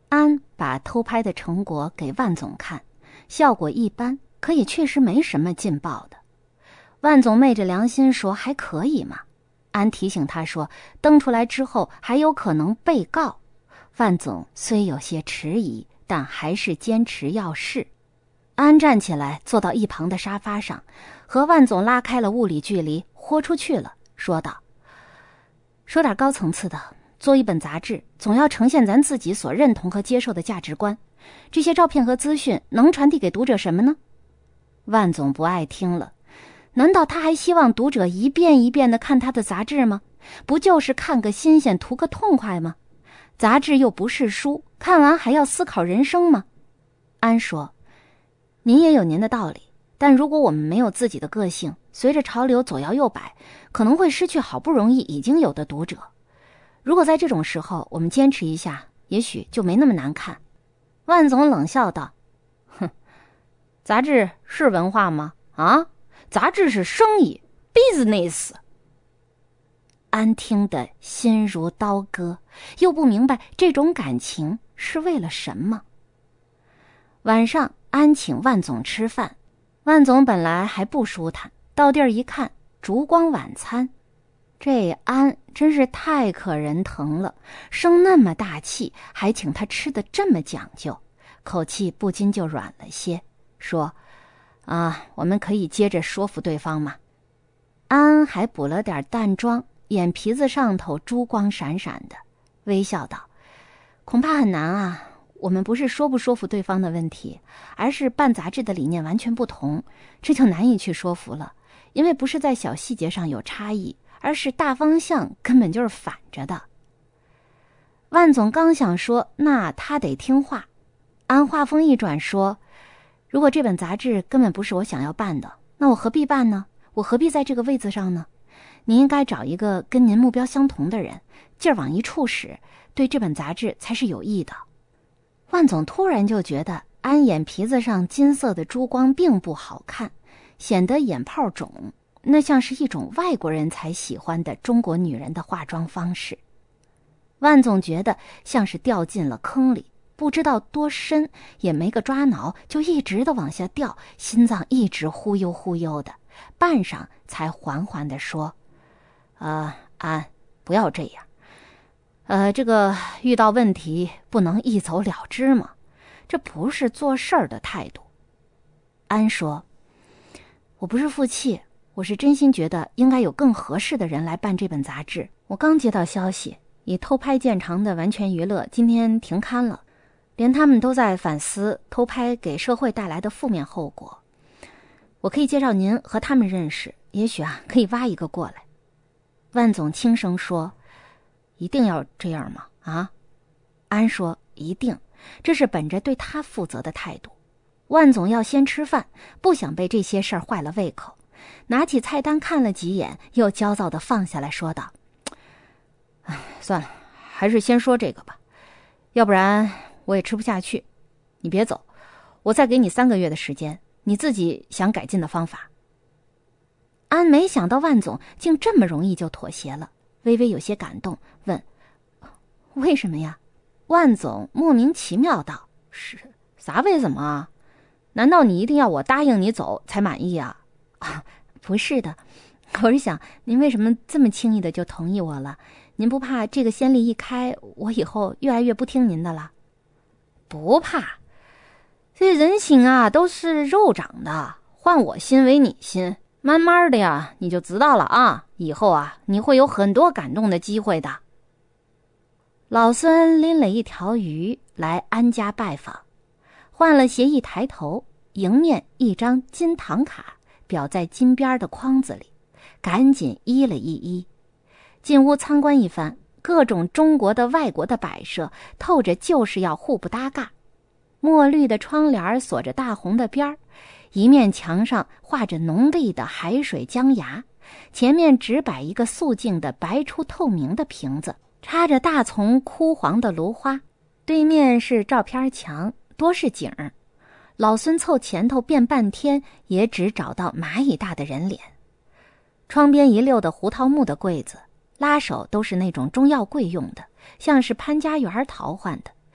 安把偷拍的成果给万总看，效果一般，可也确实没什么劲爆的。万总昧着良心说还可以嘛。安提醒他说登出来之后还有可能被告。万总虽有些迟疑，但还是坚持要试。安站起来坐到一旁的沙发上，和万总拉开了物理距离，豁出去了，说道：说点高层次的，做一本杂志总要呈现咱自己所认同和接受的价值观，这些照片和资讯能传递给读者什么呢？万总不爱听了，难道他还希望读者一遍一遍地看他的杂志吗？不就是看个新鲜，图个痛快吗？杂志又不是书，看完还要思考人生吗？安说：您也有您的道理，但如果我们没有自己的个性，随着潮流左摇右摆，可能会失去好不容易已经有的读者。如果在这种时候我们坚持一下，也许就没那么难看。万总冷笑道：哼，杂志是文化吗？啊，杂志是生意 business。 安听得心如刀割，又不明白这种感情是为了什么。晚上安请万总吃饭，万总本来还不舒坦，到地儿一看，烛光晚餐。这安真是太可人疼了，生那么大气，还请他吃得这么讲究，口气不禁就软了些，说：我们可以接着说服对方嘛。安还补了点淡妆，眼皮子上头珠光闪闪的，微笑道：恐怕很难啊，我们不是说不说服对方的问题，而是办杂志的理念完全不同，这就难以去说服了，因为不是在小细节上有差异，而是大方向根本就是反着的。万总刚想说那他得听话，安话锋一转说：如果这本杂志根本不是我想要办的，那我何必办呢？我何必在这个位子上呢？您应该找一个跟您目标相同的人，劲儿往一处使，对这本杂志才是有益的。万总突然就觉得安眼皮子上金色的珠光并不好看，显得眼泡肿，那像是一种外国人才喜欢的中国女人的化妆方式。万总觉得像是掉进了坑里，不知道多深，也没个抓挠，就一直的往下掉，心脏一直忽悠忽悠的，半晌才缓缓地说：安，不要这样。这个遇到问题不能一走了之吗？这不是做事儿的态度。安说：我不是负气，我是真心觉得应该有更合适的人来办这本杂志。我刚接到消息，以偷拍见长的完全娱乐今天停刊了，连他们都在反思偷拍给社会带来的负面后果。我可以介绍您和他们认识，也许可以挖一个过来。万总轻声说：一定要这样吗？安说：一定，这是本着对他负责的态度。万总要先吃饭，不想被这些事儿坏了胃口，拿起菜单看了几眼，又焦躁地放下来说道：算了，还是先说这个吧，要不然我也吃不下去。你别走，我再给你3个月的时间，你自己想改进的方法。安没想到万总竟这么容易就妥协了，微微有些感动，问：为什么呀？万总莫名其妙道：是啥为什么啊？难道你一定要我答应你走才满意啊？不是的，我是想您为什么这么轻易的就同意我了？您不怕这个先例一开，我以后越来越不听您的了？不怕，这人心都是肉长的，换我心为你心，慢慢的呀，你就知道了啊，以后你会有很多感动的机会的。老孙拎了一条鱼来安家拜访，换了鞋一抬头，迎面一张金堂卡裱在金边的框子里，赶紧依了一依。进屋参观一番，各种中国的外国的摆设，透着就是要互不搭嘎。墨绿的窗帘锁着大红的边儿，一面墙上画着浓丽的海水江崖，前面只摆一个素净的白出透明的瓶子，插着大丛枯黄的芦花，对面是照片墙，多是景儿。老孙凑前头变半天，也只找到蚂蚁大的人脸。窗边一溜的胡桃木的柜子，拉手都是那种中药柜用的，像是潘家园淘换的，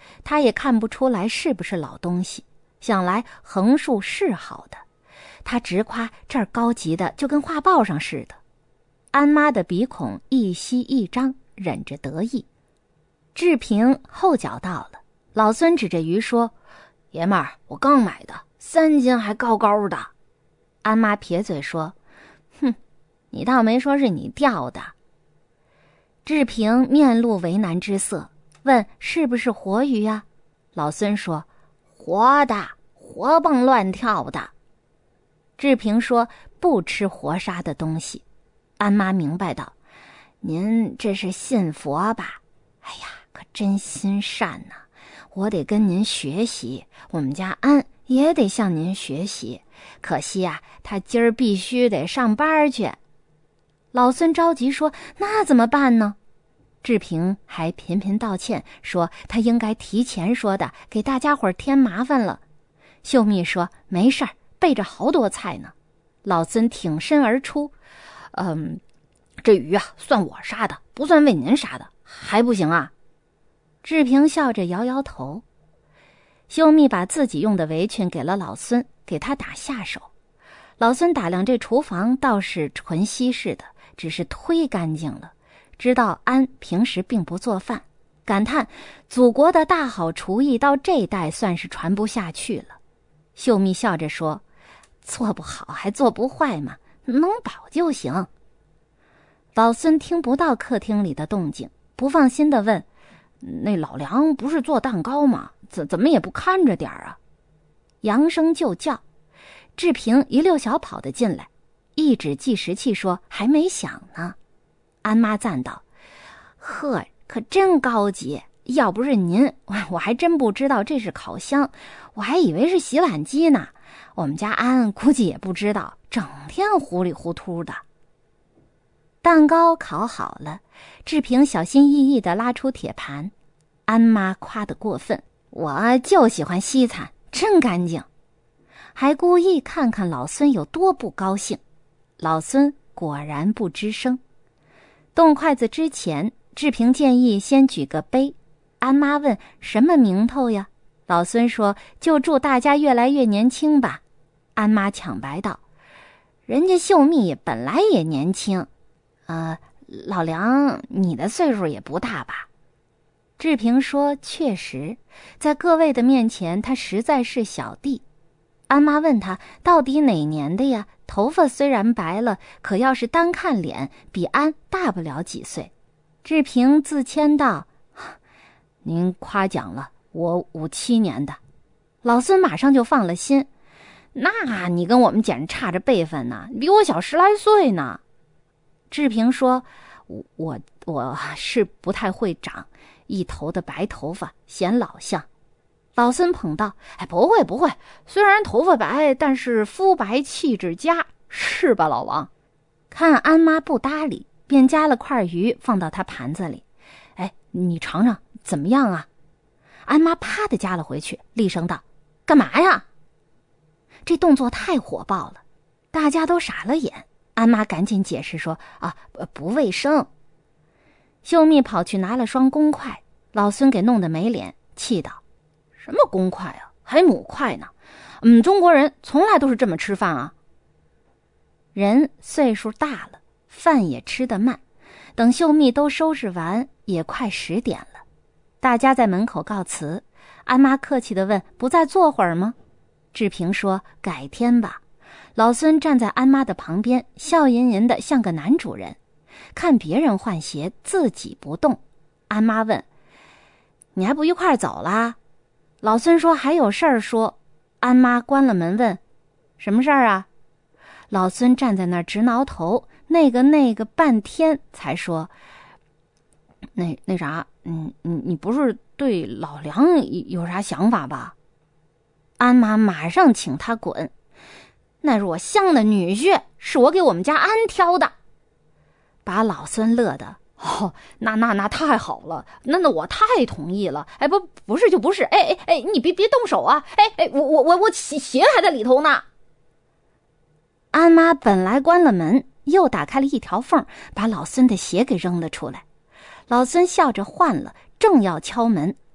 他也看不出来是不是老东西，想来横竖是好的。他直夸这儿高级的就跟画报上似的。安妈的鼻孔一吸一张，忍着得意。志平后脚到了，老孙指着鱼说：“爷们儿，我刚买的，3斤还高高的。”安妈撇嘴说：“哼，你倒没说是你钓的。”志平面露为难之色，问是不是活鱼啊？老孙说：“活的，活蹦乱跳的。”志平说：“不吃活杀的东西。”安妈明白道：“您这是信佛吧？哎呀，可真心善呐！我得跟您学习，我们家安也得向您学习。可惜啊，他今儿必须得上班去。”老孙着急说：“那怎么办呢？”志平还频频道歉，说他应该提前说的，给大家伙添麻烦了。秀蜜说：“没事儿，备着好多菜呢。”老孙挺身而出：“这鱼啊，算我杀的，不算为您杀的，还不行啊？”志平笑着摇摇头。秀蜜把自己用的围裙给了老孙，给他打下手。老孙打量这厨房，倒是纯西式的，只是忒干净了。知道安平时并不做饭，感叹祖国的大好厨艺到这代算是传不下去了。秀蜜笑着说：“做不好还做不坏嘛，能饱就行。”老孙听不到客厅里的动静，不放心地问：“那老梁不是做蛋糕吗？怎么也不看着点儿啊？”扬声就叫。志平一溜小跑的进来，一指计时器说：“还没响呢。”安妈赞道：“呵，可真高级！要不是您，我还真不知道这是烤箱，我还以为是洗碗机呢。我们家安估计也不知道，整天糊里糊涂的。”蛋糕烤好了，志平小心翼翼地拉出铁盘。安妈夸得过分：“我就喜欢西餐，真干净。”还故意看看老孙有多不高兴。老孙果然不吱声。动筷子之前，志平建议先举个杯。安妈问：“什么名头呀？”老孙说：“就祝大家越来越年轻吧。”安妈抢白道：“人家秀蜜本来也年轻，老梁，你的岁数也不大吧？”志平说：“确实，在各位的面前，他实在是小弟。”安妈问他到底哪年的呀？头发虽然白了，可要是单看脸，比安大不了几岁。志平自谦道：“您夸奖了，我57年的。”老孙马上就放了心：“那你跟我们简直差着辈分呢，比我小10来岁呢。”志平说：“我是不太会长，一头的白头发显老相。”老孙捧道：“不会，虽然头发白，但是肤白气质佳，是吧，老王？”看安妈不搭理，便夹了块鱼放到他盘子里。“你尝尝怎么样啊？”安妈啪的夹了回去，厉声道：“干嘛呀？”这动作太火爆了，大家都傻了眼。安妈赶紧解释说：“不卫生。”秀蜜跑去拿了双公筷，老孙给弄得没脸，气道：“什么公筷啊，还母筷呢？中国人从来都是这么吃饭啊。”人岁数大了，饭也吃得慢，等秀蜜都收拾完，也快10点了。大家在门口告辞，安妈客气地问：“不再坐会儿吗？”志平说：“改天吧。”老孙站在安妈的旁边，笑吟吟的像个男主人，看别人换鞋，自己不动。安妈问：“你还不一块走啦？”老孙说：“还有事儿说。”安妈关了门问：“什么事儿啊？”老孙站在那儿直挠头，那个半天才说：“那啥，你不是对老梁有啥想法吧？”安妈马上请他滚：“那是我香的女婿，是我给我们家安挑的。”把老孙乐的：“那太好了，那我太同意了。不是就不是，你别动手啊！我鞋还在里头呢。”安妈本来关了门，又打开了一条缝，把老孙的鞋给扔了出来。老孙笑着换了，正要敲门，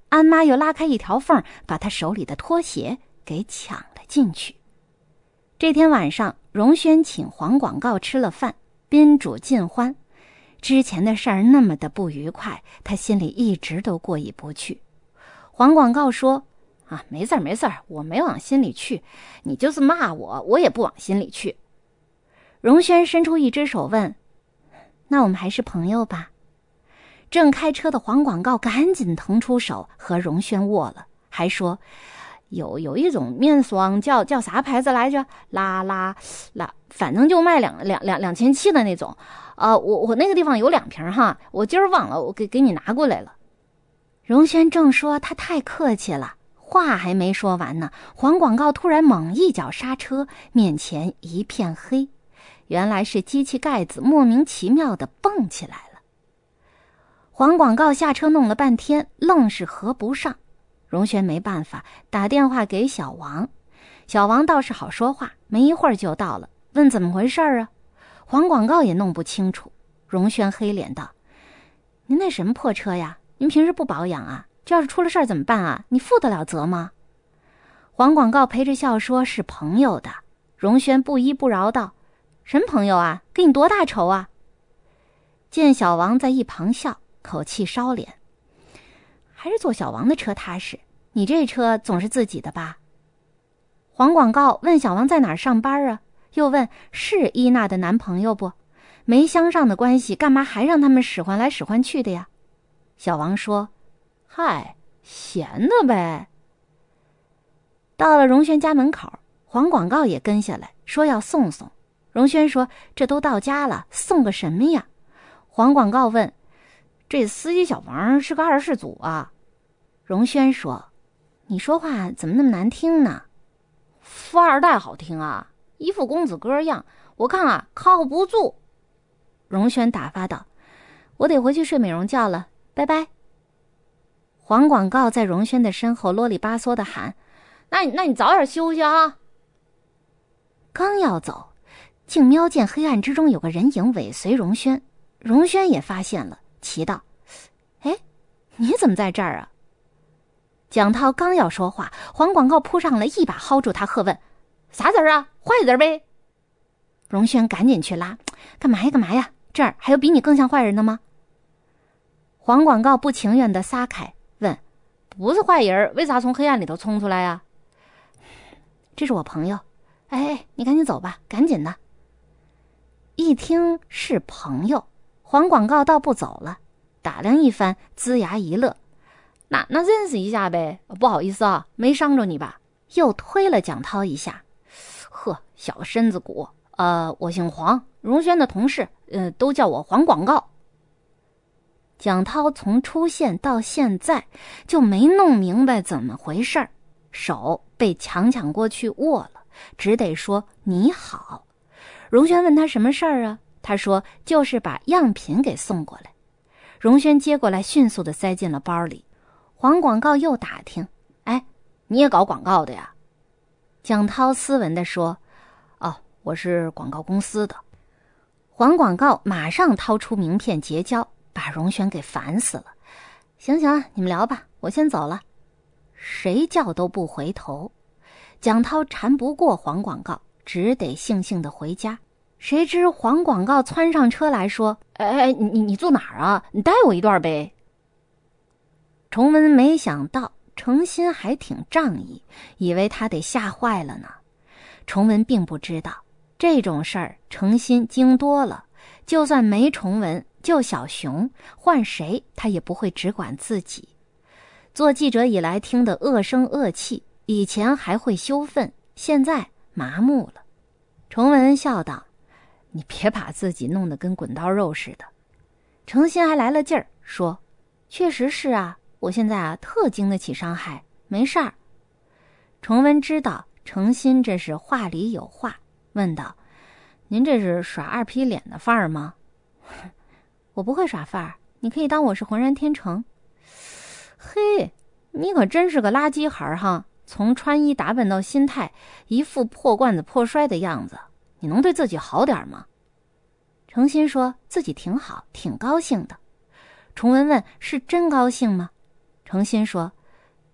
安妈又拉开一条缝，把她手里的拖鞋给抢了进去。这天晚上，荣轩请黄广告吃了饭，宾主尽欢。之前的事儿那么的不愉快，他心里一直都过意不去。黄广告说：“啊，没事儿没事儿，我没往心里去，你就是骂我，我也不往心里去。”荣轩伸出一只手问：“那我们还是朋友吧？”正开车的黄广告赶紧腾出手和荣轩握了，还说：“有一种面霜叫啥牌子来着？拉，反正就卖2700的那种。我那个地方有2瓶哈，我今儿忘了，我给你拿过来了。”荣轩正说他太客气了，话还没说完呢，黄广告突然猛一脚刹车，面前一片黑，原来是机器盖子莫名其妙地蹦起来了。黄广告下车弄了半天，愣是合不上。荣轩没办法，打电话给小王。小王倒是好说话，没一会儿就到了，问怎么回事啊？黄广告也弄不清楚。荣轩黑脸道：“您那什么破车呀？您平时不保养啊？这要是出了事儿怎么办啊？你负得了责吗？”黄广告陪着笑说：“是朋友的。”荣轩不依不饶道：“什么朋友啊？给你多大仇啊？”见小王在一旁笑，口气收敛：“还是坐小王的车踏实，你这车总是自己的吧？”黄广告问小王在哪儿上班啊，又问是伊娜的男朋友不？没相上的关系，干嘛还让他们使唤来使唤去的呀？小王说：“嗨，闲的呗。”到了荣轩家门口，黄广告也跟下来，说要送送。荣轩说：“这都到家了，送个什么呀？”黄广告问：“这司机小王是个二世祖啊？”荣轩说：“你说话怎么那么难听呢？”“富二代好听啊，一副公子哥样，我看啊靠不住。”荣轩打发道：“我得回去睡美容觉了，拜拜。”黄广告在荣轩的身后啰里吧嗦的喊：“那你早点休息啊！”刚要走，竟瞄见黑暗之中有个人影尾随荣轩。荣轩也发现了，奇道：“哎，你怎么在这儿啊？”蒋涛刚要说话，黄广告扑上来，一把薅住他，喝问：“啥字啊？坏字呗！”荣轩赶紧去拉：“干嘛呀？这儿还有比你更像坏人的吗？”黄广告不情愿地撒开，问：“不是坏人，为啥从黑暗里头冲出来呀？”“这是我朋友。”“哎，你赶紧走吧，赶紧的。”一听是朋友，黄广告倒不走了，打量一番，龇牙一乐：“那认识一下呗，不好意思啊，没伤着你吧？”又推了蒋涛一下：“呵，小身子骨，我姓黄，荣轩的同事，都叫我黄广告。”蒋涛从出现到现在就没弄明白怎么回事儿，手被抢过去握了，只得说你好。荣轩问他什么事儿啊？他说就是把样品给送过来。荣轩接过来，迅速地塞进了包里。黄广告又打听：“哎，你也搞广告的呀？”蒋涛斯文地说：“哦，我是广告公司的。”黄广告马上掏出名片结交，把荣轩给烦死了。“行，你们聊吧，我先走了。”谁叫都不回头。蒋涛缠不过黄广告，只得悻悻地回家。谁知黄广告窜上车来说：“哎，你住哪儿啊？你带我一段呗。”崇文没想到程心还挺仗义，以为他得吓坏了呢。崇文并不知道这种事儿程心经多了，就算没崇文，就小熊，换谁他也不会只管自己。做记者以来听得恶声恶气，以前还会羞愤，现在麻木了。崇文笑道：“你别把自己弄得跟滚刀肉似的。”程心还来了劲儿，说：“确实是啊，我现在特经得起伤害，没事儿。”崇文知道程心这是话里有话，问道：“您这是耍二皮脸的范儿吗？”“我不会耍范儿，你可以当我是浑然天成。”“嘿，你可真是个垃圾孩儿哈！从穿衣打扮到心态，一副破罐子破摔的样子，你能对自己好点吗？”程心说自己挺好，挺高兴的。崇文问：“是真高兴吗？”程心说：“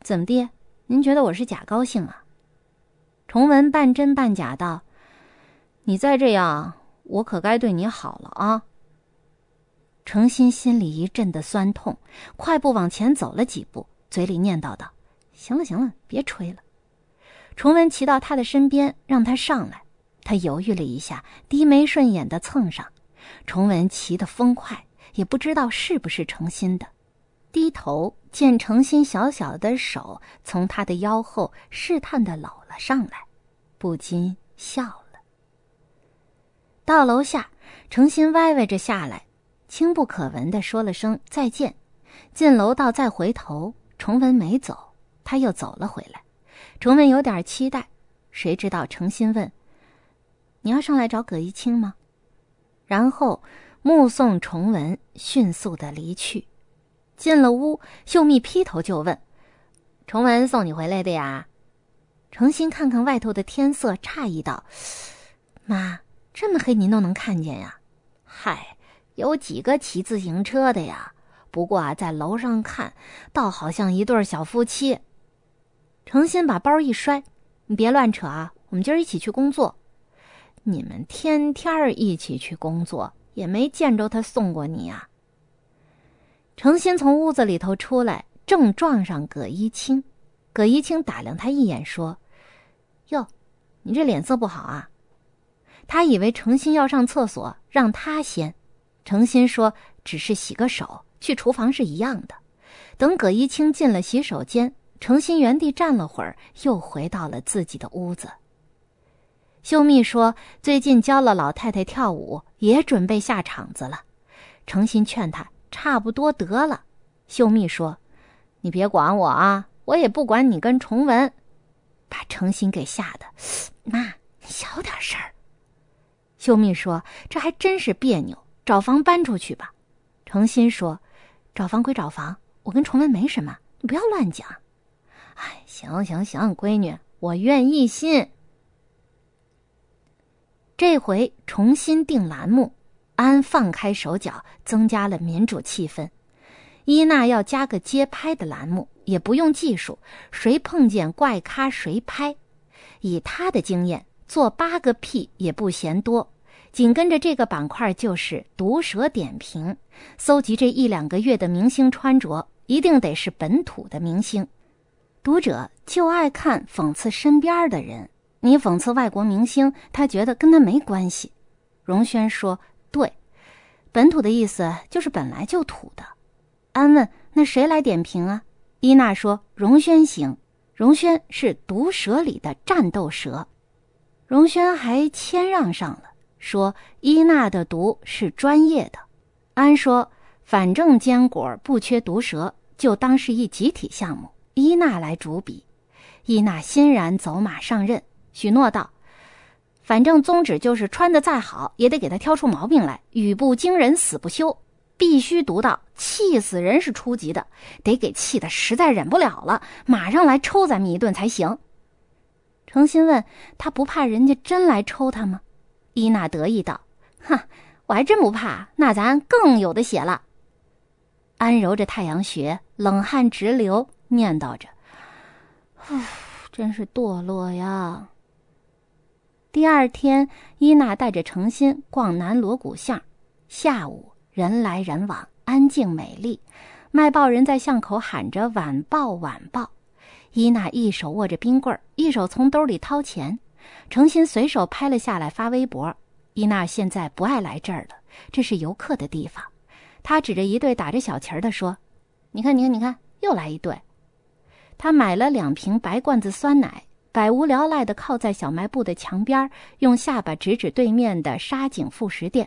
怎么的？您觉得我是假高兴啊？崇文半真半假道：你再这样，我可该对你好了啊。程心心里一阵的酸痛，快步往前走了几步，嘴里念叨道：行了行了，别吹了。崇文骑到他的身边，让他上来。他犹豫了一下，低眉顺眼地蹭上。崇文骑得风快，也不知道是不是诚心的，低头见诚心小小的手从他的腰后试探地搂了上来，不禁笑了。到楼下，诚心歪歪着下来，轻不可闻地说了声再见。进楼道再回头，崇文没走，他又走了回来。崇文有点期待，谁知道诚心问：你要上来找葛一清吗？然后目送崇文迅速地离去。进了屋，秀蜜劈头就问：崇文送你回来的呀？诚心看看外头的天色，诧异道：妈，这么黑您都能看见呀？嗨，有几个骑自行车的呀，不过在楼上看倒好像一对小夫妻。诚心把包一摔：你别乱扯啊，我们今儿一起去工作。你们天天一起去工作，也没见着他送过你啊。诚心从屋子里头出来，正撞上葛一清。葛一清打量他一眼说：哟，你这脸色不好啊。他以为诚心要上厕所，让他先。诚心说只是洗个手，去厨房是一样的。等葛一清进了洗手间，诚心原地站了会儿，又回到了自己的屋子。秀蜜说最近教了老太太跳舞，也准备下场子了。诚心劝她差不多得了。秀蜜说：你别管我啊，我也不管你跟崇文。把诚心给吓得：妈，你小点声儿。秀蜜说：这还真是别扭，找房搬出去吧。诚心说：找房归找房，我跟崇文没什么，你不要乱讲。哎，行行行，闺女，我愿意信。这回重新定栏目，安放开手脚，增加了民主气氛。伊娜要加个街拍的栏目，也不用技术，谁碰见怪咖谁拍。以他的经验，做8个屁也不嫌多。紧跟着这个板块就是毒舌点评，搜集这1-2个月的明星穿着，一定得是本土的明星。读者就爱看讽刺身边的人，你讽刺外国明星，他觉得跟他没关系。荣轩说：对，本土的意思就是本来就土的。安问：那谁来点评啊？伊娜说：荣轩行。荣轩是毒舌里的战斗蛇。荣轩还谦让上了，说伊娜的毒是专业的。安说：反正坚果不缺毒舌，就当是一集体项目，伊娜来主笔。伊娜欣然走马上任，许诺道：反正宗旨就是穿得再好，也得给他挑出毛病来，语不惊人死不休，必须读到气死人是初级的，得给气得实在忍不了了，马上来抽咱们一顿才行。诚心问：他不怕人家真来抽他吗？伊娜得意道：哼，我还真不怕，那咱更有的写了。安揉着太阳穴，冷汗直流，念叨着：真是堕落呀。第二天，伊娜带着诚心逛南锣鼓巷，下午人来人往，安静美丽。卖报人在巷口喊着晚报晚报。伊娜一手握着冰棍，一手从兜里掏钱。诚心随手拍了下来发微博。伊娜现在不爱来这儿了，这是游客的地方。她指着一对打着小旗的说：你看你看你看，又来一对。她买了2瓶白罐子酸奶，百无聊赖地靠在小卖部的墙边，用下巴指指对面的沙井副食店。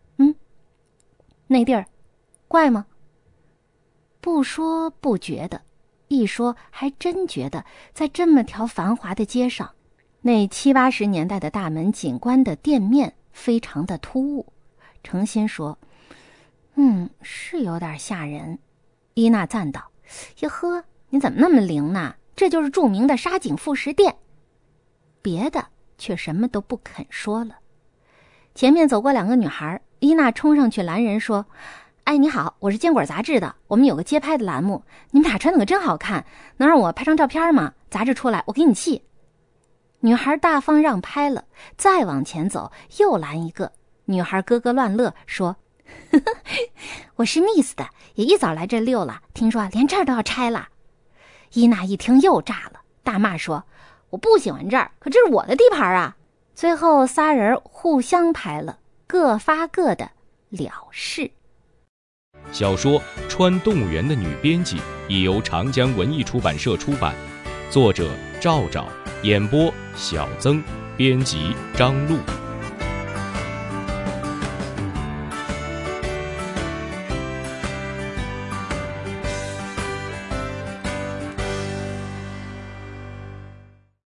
那地儿怪吗？不说不觉得，一说还真觉得，在这么条繁华的街上，那70、80年代的大门景观的店面非常的突兀。诚心说：是有点吓人。伊娜赞道：呀呵，你怎么那么灵呢？这就是著名的沙井副食店。别的却什么都不肯说了。前面走过2个女孩，伊娜冲上去拦人说： 哎，你好，我是坚果杂志的，我们有个街拍的栏目，你们俩穿的可真好看，能让我拍张照片吗？杂志出来我给你寄。女孩大方让拍了，再往前走又拦一个。女孩咯咯乱乐说呵呵，我是 Miss 的，也一早来这溜了，听说连这儿都要拆了。伊娜一听又炸了，大骂说，我不喜欢这儿，可这是我的地盘啊。最后仨人互相拍了，各发各的了事。 小说《穿动物园的女编辑》已由长江文艺出版社出版，作者赵找，演播小曾，编辑张璐。